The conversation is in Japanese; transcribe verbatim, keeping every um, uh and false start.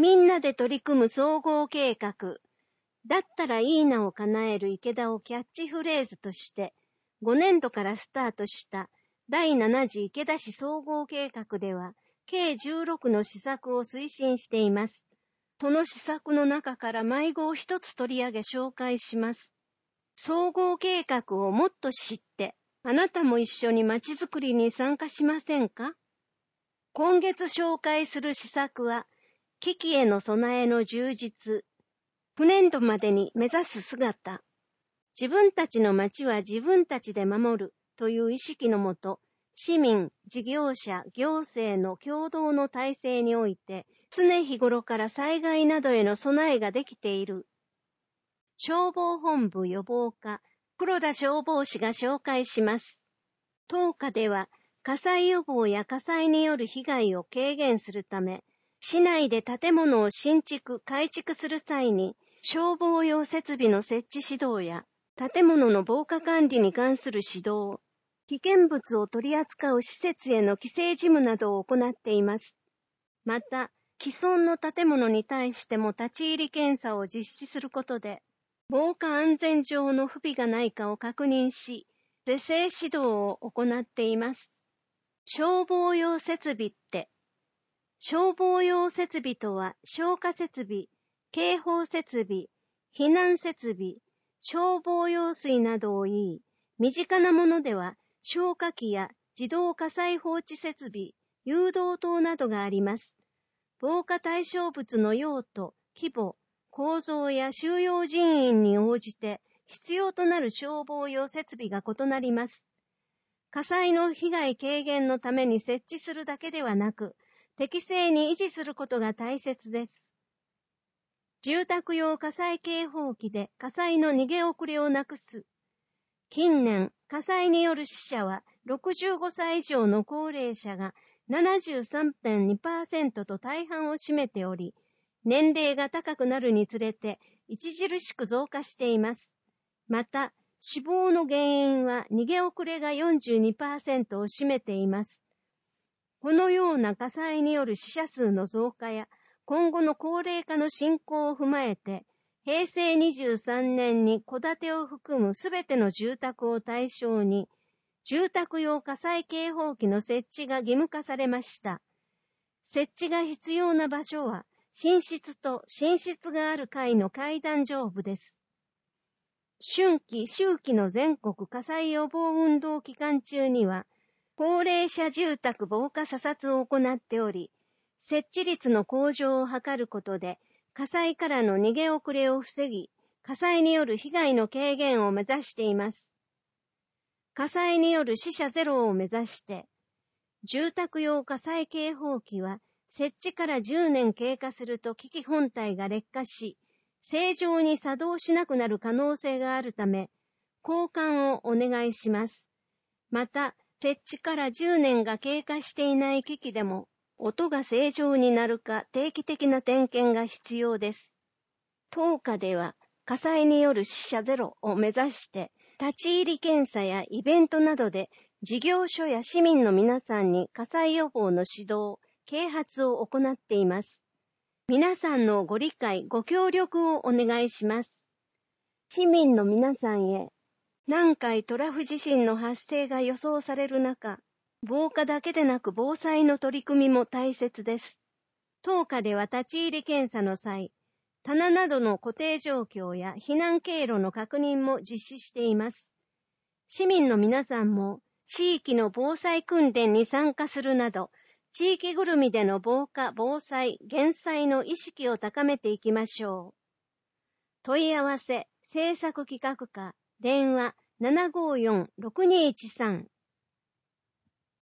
みんなで取り組む総合計画、だったらいいなを叶える池田をキャッチフレーズとして、ごねんどからスタートしただいなな次池田市総合計画では、計じゅうろくの施策を推進しています。その施策の中から迷子を一つ取り上げ紹介します。総合計画をもっと知って、あなたも一緒にまちづくりに参加しませんか？今月紹介する施策は、危機への備えの充実、不年度までに目指す姿、自分たちの町は自分たちで守るという意識のもと、市民、事業者、行政の共同の体制において、常日頃から災害などへの備えができている。消防本部予防課、黒田消防士が紹介します。当課では、火災予防や火災による被害を軽減するため、市内で建物を新築、改築する際に、消防用設備の設置指導や、建物の防火管理に関する指導、危険物を取り扱う施設への規制事務などを行っています。また、既存の建物に対しても立ち入り検査を実施することで、防火安全上の不備がないかを確認し、是正指導を行っています。消防用設備って、消防用設備とは消火設備、警報設備、避難設備、消防用水などを言い、身近なものでは消火器や自動火災報知設備、誘導灯などがあります。防火対象物の用途、規模、構造や収容人員に応じて必要となる消防用設備が異なります。火災の被害軽減のために設置するだけではなく、適正に維持することが大切です。住宅用火災警報器で火災の逃げ遅れをなくす。近年、火災による死者はろくじゅうごさい以上の高齢者が ななじゅうさんてんにパーセント と大半を占めており、年齢が高くなるにつれて著しく増加しています。また、死亡の原因は逃げ遅れが よんじゅうにパーセント を占めています。このような火災による死者数の増加や今後の高齢化の進行を踏まえて、へいせいにじゅうさんねんに戸建てを含むすべての住宅を対象に、住宅用火災警報器の設置が義務化されました。設置が必要な場所は、寝室と寝室がある階の階段上部です。春季、秋季の全国火災予防運動期間中には、高齢者住宅防火査察を行っており、設置率の向上を図ることで、火災からの逃げ遅れを防ぎ、火災による被害の軽減を目指しています。火災による死者ゼロを目指して、住宅用火災警報器は、設置からじゅうねん経過すると機器本体が劣化し、正常に作動しなくなる可能性があるため、交換をお願いします。また、設置からじゅうねんが経過していない機器でも、音が正常になるか定期的な点検が必要です。当課では、火災による死者ゼロを目指して、立ち入り検査やイベントなどで、事業所や市民の皆さんに火災予防の指導、啓発を行っています。皆さんのご理解、ご協力をお願いします。市民の皆さんへ、南海トラフ地震の発生が予想される中、防火だけでなく防災の取り組みも大切です。当課では立ち入り検査の際、棚などの固定状況や避難経路の確認も実施しています。市民の皆さんも地域の防災訓練に参加するなど、地域ぐるみでの防火・防災・減災の意識を高めていきましょう。問い合わせ、政策企画課、電話ななごーよんろくにーいちさん